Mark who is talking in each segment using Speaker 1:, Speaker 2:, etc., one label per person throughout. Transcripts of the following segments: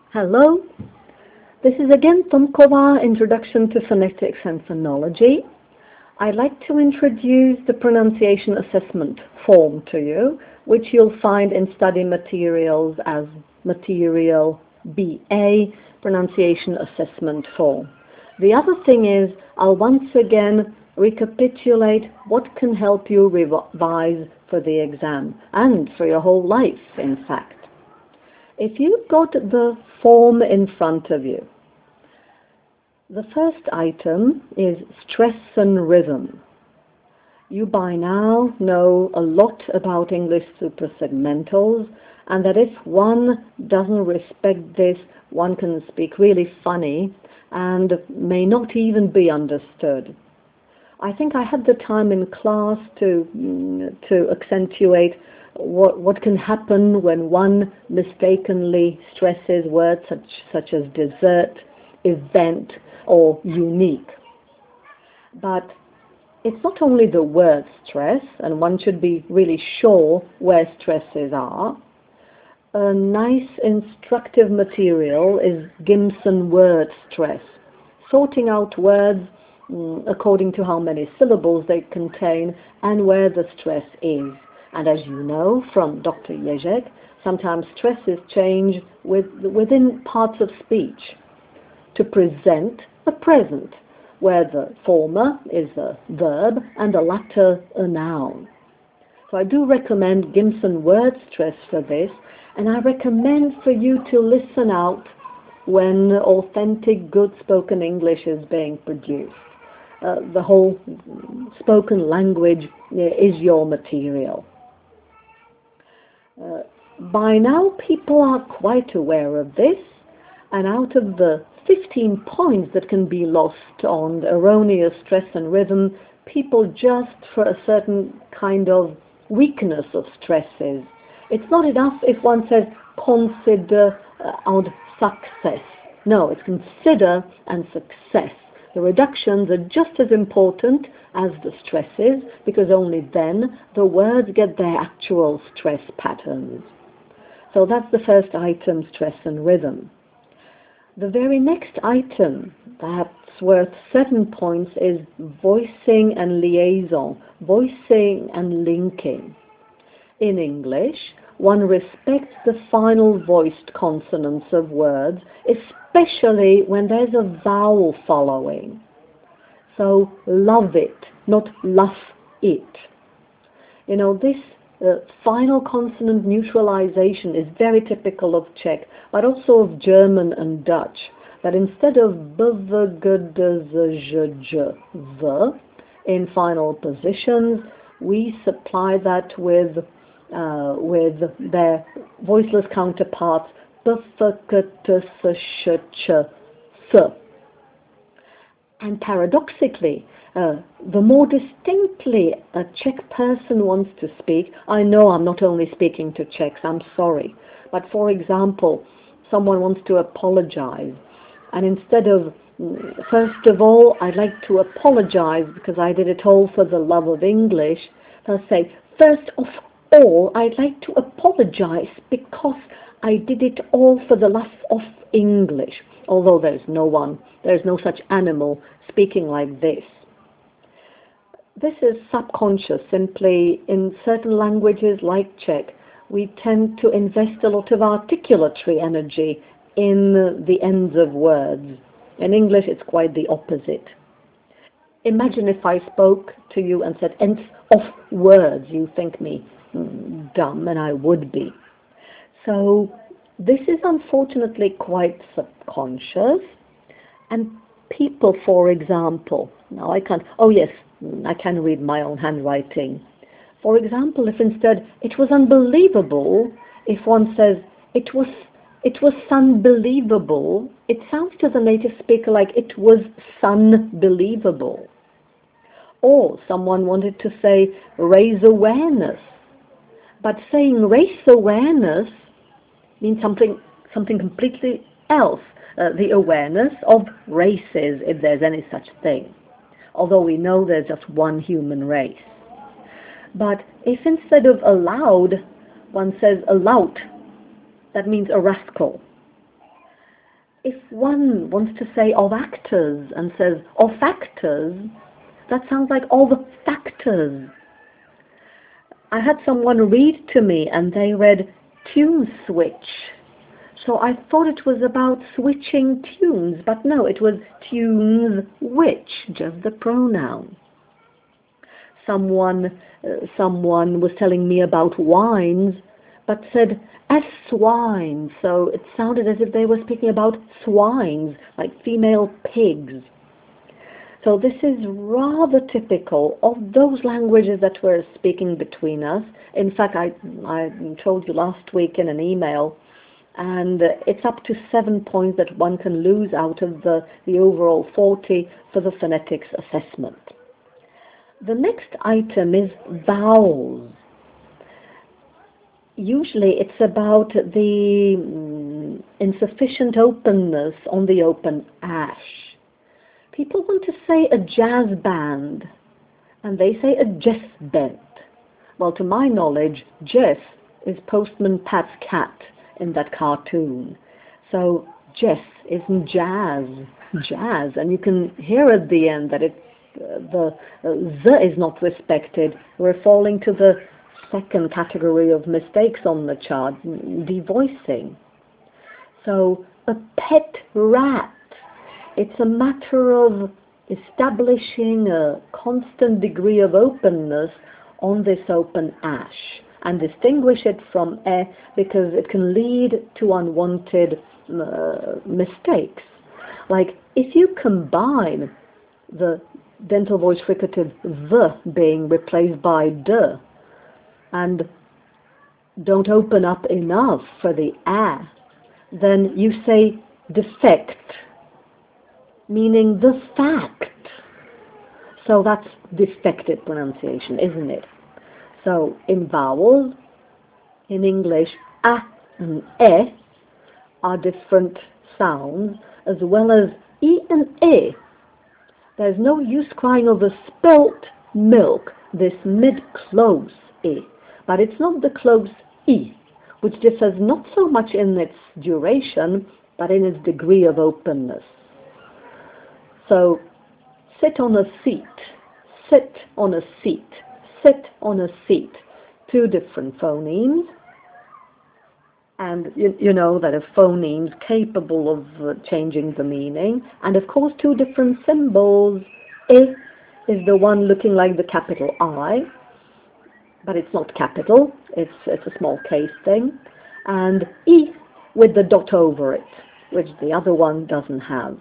Speaker 1: Hello, this is again Tomkova, Introduction to Phonetics and Phonology. I'd like to introduce the pronunciation assessment form to you, which you'll find in study materials as Material BA, Pronunciation Assessment Form. The other thing is, I'll once again recapitulate what can help you revise for the exam, and for your whole life, in fact. If you've got the form in front of you, the first item is stress and rhythm. You by now know a lot about English suprasegmentals, and that if one doesn't respect this, one can speak really funny and may not even be understood. I think I had the time in class to accentuate what can happen when one mistakenly stresses words such as dessert, event, or unique. But it's not only the word stress, and one should be really sure where stresses are. A nice instructive material is Gimson word stress, sorting out words according to how many syllables they contain and where the stress is. And as you know from Dr. Ježek, sometimes stresses change within parts of speech to present a present, where the former is a verb and the latter a noun. So I do recommend Gimson word stress for this, and I recommend for you to listen out when authentic, good spoken English is being produced. The whole spoken language is your material. By now, people are quite aware of this, and out of the 15 points that can be lost on erroneous stress and rhythm, people just for a certain kind of weakness of stresses. It's not enough if one says consider and success. No, it's consider and success. The reductions are just as important as the stresses, because only then the words get their actual stress patterns. So that's the first item, stress and rhythm. The very next item, that's worth 7 points, is voicing and liaison, voicing and linking. In English, one respects the final voiced consonants of words, especially when there's a vowel following. So, love it, not love it. You know, this final consonant neutralization is very typical of Czech, but also of German and Dutch, that instead of b, v, g, d, z, ž, j, v in final positions, we supply that with their voiceless counterparts b, f, k, t, s, sh, ch, s. And paradoxically, the more distinctly a Czech person wants to speak, I know I'm not only speaking to Czechs, I'm sorry, but for example, someone wants to apologize, and instead of, first of all, I'd like to apologize because I did it all for the love of English, they'll say, first of all, I'd like to apologize because I did it all for the love of English, although there's no such animal speaking like this. This is subconscious. Simply, in certain languages like Czech, we tend to invest a lot of articulatory energy in the ends of words. In English, it's quite the opposite. Imagine if I spoke to you and said ends of words. You think me dumb, and I would be. So this is unfortunately quite subconscious, and people, for example, now I can't, oh yes, I can read my own handwriting. For example, if instead it was unbelievable, if one says it was unbelievable, it sounds to the native speaker like it was sunbelievable. Or someone wanted to say raise awareness, but saying raise awareness means something completely else. The awareness of races, if there's any such thing. Although we know there's just one human race. But if instead of allowed, one says a lout, that means a rascal. if one wants to say of actors and says of factors, that sounds like all the factors. I had someone read to me and they read tune switch. So I thought it was about switching tunes, but no, it was tunes which, just the pronoun. Someone was telling me about wines, but said as swine, so it sounded as if they were speaking about swines, like female pigs. So this is rather typical of those languages that we're speaking between us. In fact, I told you last week in an email, and it's up to 7 points that one can lose out of the overall 40 for the phonetics assessment. The next item is vowels. Usually it's about the insufficient openness on the open ash. People want to say a jazz band, and they say a Jess bent. Well, to my knowledge, Jess is Postman Pat's cat in that cartoon. So Jess isn't jazz, and you can hear at the end that the is not respected. We're falling to the second category of mistakes on the chart, devoicing. So a pet rat, it's a matter of establishing a constant degree of openness on this open ash and distinguish it from because it can lead to unwanted mistakes. Like if you combine the dental voice fricative the being replaced by de and don't open up enough for the then you say defect, meaning the fact. So that's defective pronunciation, isn't it? So in vowels, in English, a and e are different sounds, as well as e and e. There's no use crying over spilt milk, this mid-close e, but it's not the close e, which differs not so much in its duration, but in its degree of openness. So, sit on a seat, sit on a seat, sit on a seat. Two different phonemes. And you know that a phoneme is capable of changing the meaning. And of course, two different symbols. I is the one looking like the capital I, but it's not capital. It's a small case thing. And I with the dot over it, which the other one doesn't have.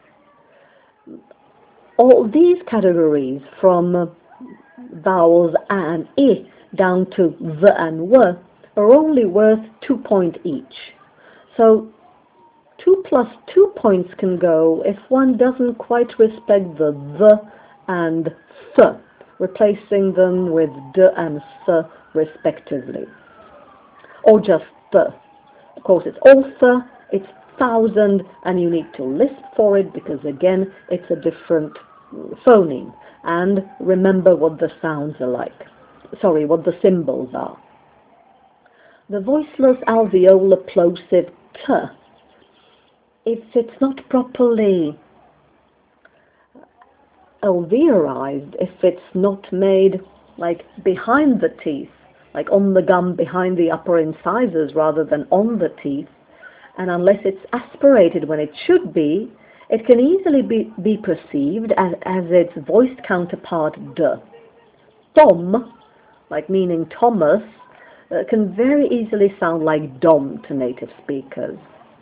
Speaker 1: All these categories, from vowels a and I down to the and w, are only worth 2 points each. So 2 plus 2 points can go if one doesn't quite respect the and th, replacing them with d and s respectively. Or just the. Of course, it's also, it's thousand, and you need to lisp for it because, again, it's a different phoneme. And remember what the sounds are like. Sorry, what the symbols are. The voiceless alveolar plosive t, if it's not properly alveolarized, if it's not made like behind the teeth, like on the gum behind the upper incisors rather than on the teeth, and unless it's aspirated when it should be, it can easily be perceived as its voiced counterpart d. Tom, like meaning Thomas, can very easily sound like dom to native speakers.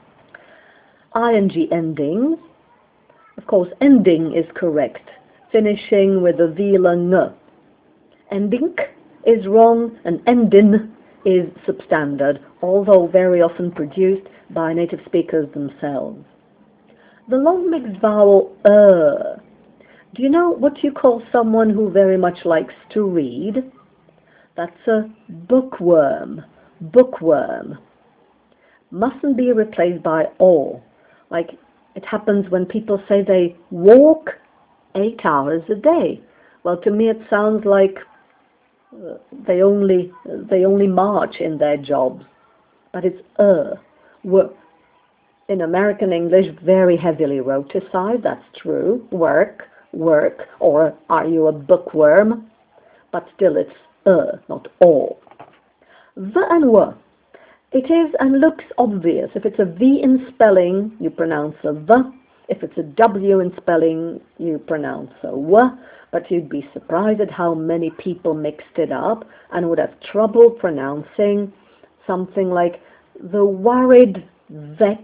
Speaker 1: Ing endings, of course, ending is correct, finishing with a velar n. Ending is wrong, and endin is substandard, although very often produced by native speakers themselves. The long mixed vowel do you know what you call someone who very much likes to read? That's a bookworm. Bookworm. Mustn't be replaced by or. Like it happens when people say they walk 8 hours a day. Well, to me it sounds like they only march in their jobs. But it's work. in American English, very heavily roticized, that's true. Work, work, or are you a bookworm? But still it's not all. The and w. It is and looks obvious. If it's a V in spelling, you pronounce a V. If it's a W in spelling, you pronounce a W. But you'd be surprised at how many people mixed it up and would have trouble pronouncing something like the worried vet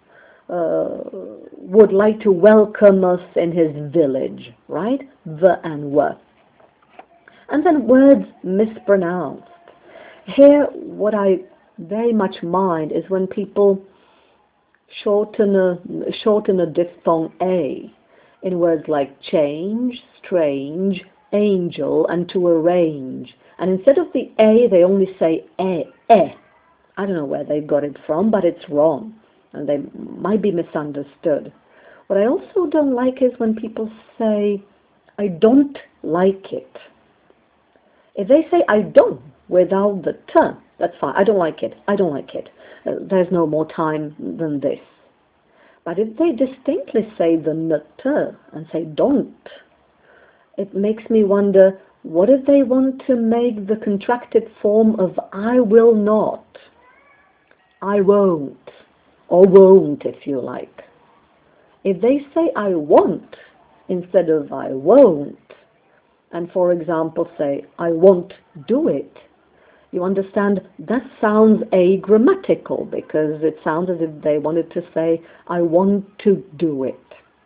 Speaker 1: would like to welcome us in his village, right? The and W. And then words mispronounced. Here, what I very much mind is when people shorten a diphthong A in words like change, strange, angel, and to arrange. And instead of the A, they only say e. I don't know where they got it from, but it's wrong, and they might be misunderstood. What I also don't like is when people say, I don't like it. If they say I don't without the t, that's fine. I don't like it. I don't like it. There's no more time than this. But if they distinctly say the n-t and say don't, it makes me wonder, what if they want to make the contracted form of I will not, I won't, or won't if you like. If they say I won't instead of I won't, and for example say I won't do it, you understand that sounds agrammatical because it sounds as if they wanted to say I want to do it.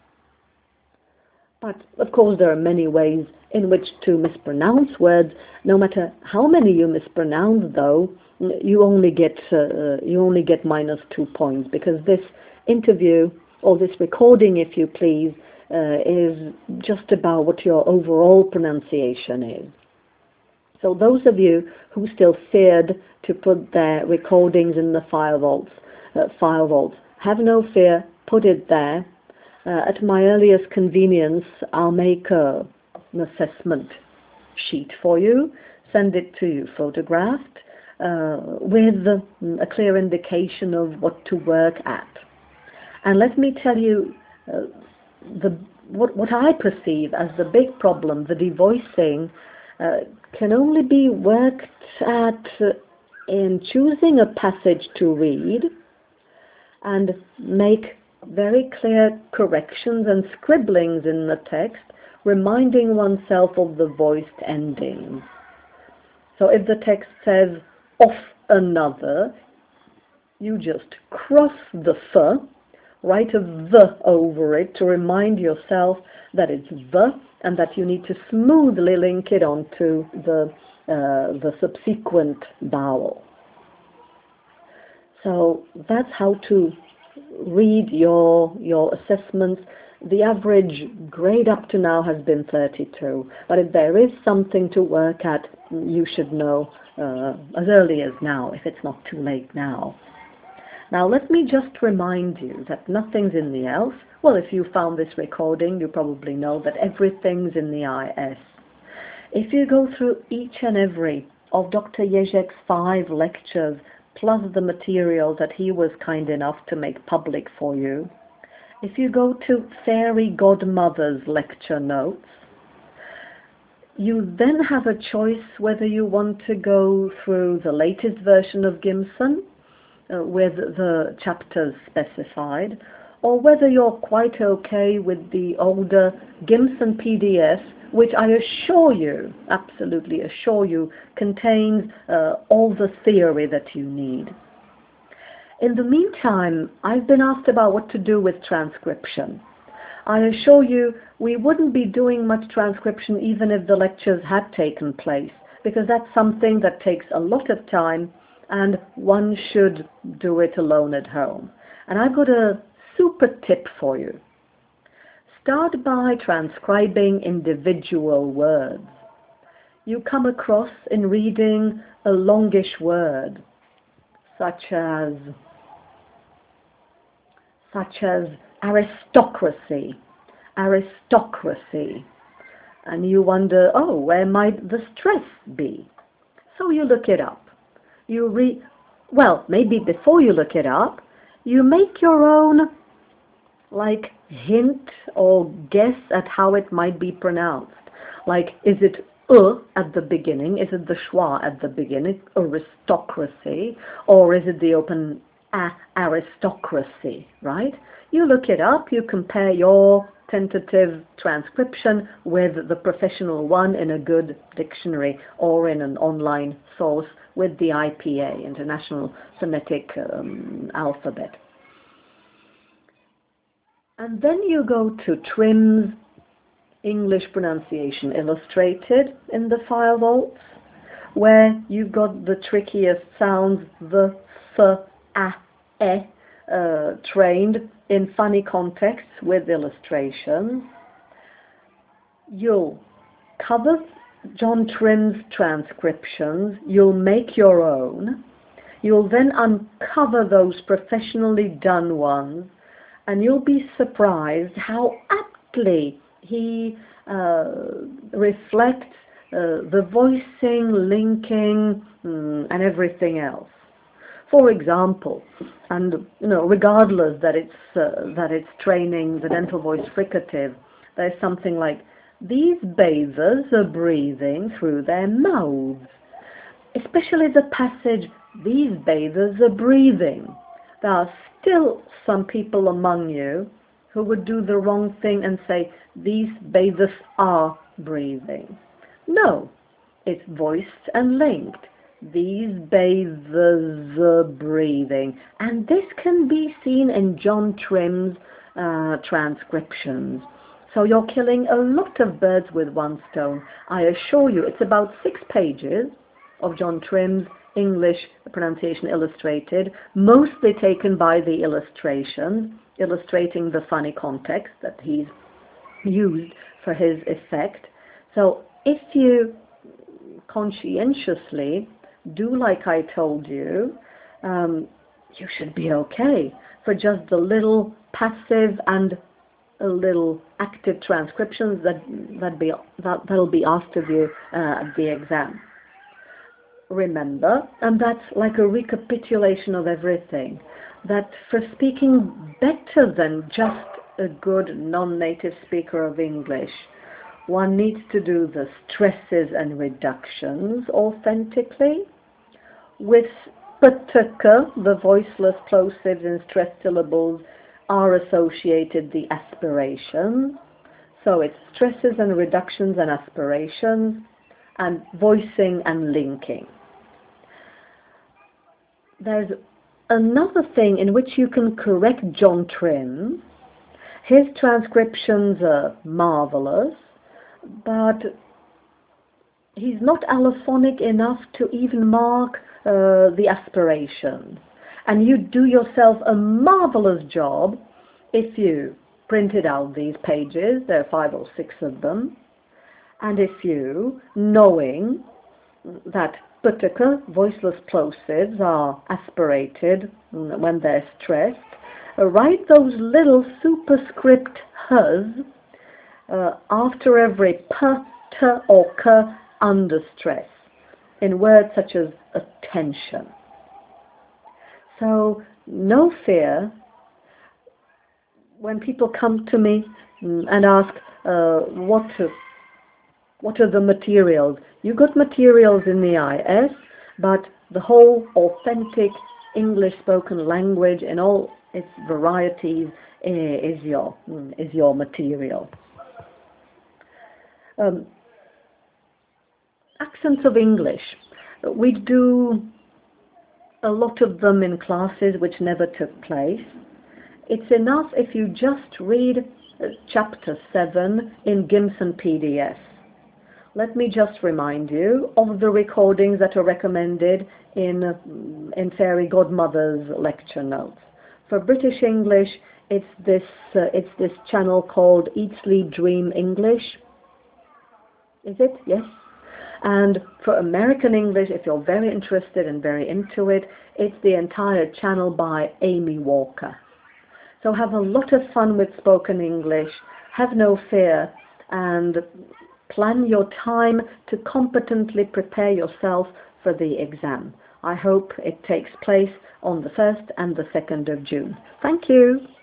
Speaker 1: But of course there are many ways in which to mispronounce words. No matter how many you mispronounce, though, you only get -2 points, because this interview, or this recording if you please, is just about what your overall pronunciation is. So those of you who still feared to put their recordings in the file vaults, have no fear, put it there. At my earliest convenience, I'll make an assessment sheet for you, send it to you photographed, with a clear indication of what to work at. And let me tell you, what I perceive as the big problem, the devoicing, can only be worked at in choosing a passage to read and make very clear corrections and scribblings in the text, reminding oneself of the voiced endings. So if the text says off another, you just cross the f, write a v over it to remind yourself that it's the, and that you need to smoothly link it onto the subsequent vowel. So that's how to read your assessments. The average grade up to now has been 32, but if there is something to work at, you should know as early as now, if it's not too late now. Now let me just remind you that nothing's in the else. Well, if you found this recording, you probably know that everything's in the IS. If you go through each and every of Dr. Ježek's 5 lectures, plus the material that he was kind enough to make public for you, if you go to Fairy Godmother's lecture notes, you then have a choice whether you want to go through the latest version of Gimson, with the chapters specified, or whether you're quite okay with the older Gimson PDF, which I assure you, absolutely assure you, contains all the theory that you need. In the meantime, I've been asked about what to do with transcription. I assure you, we wouldn't be doing much transcription even if the lectures had taken place, because that's something that takes a lot of time, and one should do it alone at home. And I've got a super tip for you. Start by transcribing individual words. You come across in reading a longish word, such as aristocracy, and you wonder, oh, where might the stress be? So you look it up. Well, maybe before you look it up, you make your own like hint or guess at how it might be pronounced. Like, is it at the beginning? Is it the schwa at the beginning, aristocracy, or is it the open aristocracy, right? You look it up, you compare your tentative transcription with the professional one in a good dictionary or in an online source with the IPA, International Phonetic Alphabet. And then you go to Trim's English Pronunciation Illustrated in the file vaults, where you've got the trickiest sounds, the th, trained in funny contexts with illustrations. You'll cover John Trim's transcriptions, you'll make your own, you'll then uncover those professionally done ones, and you'll be surprised how aptly he reflects the voicing, linking, and everything else. For example, and regardless that it's training the dental voice fricative, there's something like, these bathers are breathing through their mouths. Especially the passage, these bathers are breathing. There are still some people among you who would do the wrong thing and say, these bathers are breathing. No, it's voiced and linked. These bathers are breathing. And this can be seen in John Trim's transcriptions. So you're killing a lot of birds with one stone. I assure you, it's about 6 pages of John Trim's English Pronunciation Illustrated, mostly taken by the illustrations, illustrating the funny context that he's used for his effect. So if you conscientiously do like I told you, you should be okay for just the little passive and a little active transcriptions that'll be asked of you at the exam. Remember, and that's like a recapitulation of everything, that for speaking better than just a good non-native speaker of English, one needs to do the stresses and reductions authentically. With pataka, the voiceless plosives and stress syllables are associated the aspirations. So it's stresses and reductions and aspirations, and voicing and linking. There's another thing in which you can correct John Trim. His transcriptions are marvelous, but he's not allophonic enough to even mark the aspirations. And you do yourself a marvelous job if you printed out these pages, there are 5 or 6 of them, and if you, knowing that pataka, voiceless plosives, are aspirated when they're stressed, write those little superscript h's after every p, t, or k under stress in words such as attention. So no fear when people come to me and ask what are the materials. You got materials in the IS, but the whole authentic English spoken language in all its varieties is your material. Accents of English. We do a lot of them in classes which never took place. It's enough if you just read chapter 7 in Gimson PDF. Let me just remind you of the recordings that are recommended in Fairy Godmother's lecture notes. For British English, it's this channel called Eat, Sleep, Dream English. Is it? Yes. And for American English, if you're very interested and very into it, it's the entire channel by Amy Walker. So have a lot of fun with spoken English, have no fear, and plan your time to competently prepare yourself for the exam. I hope it takes place on the 1st and the 2nd of June. Thank you.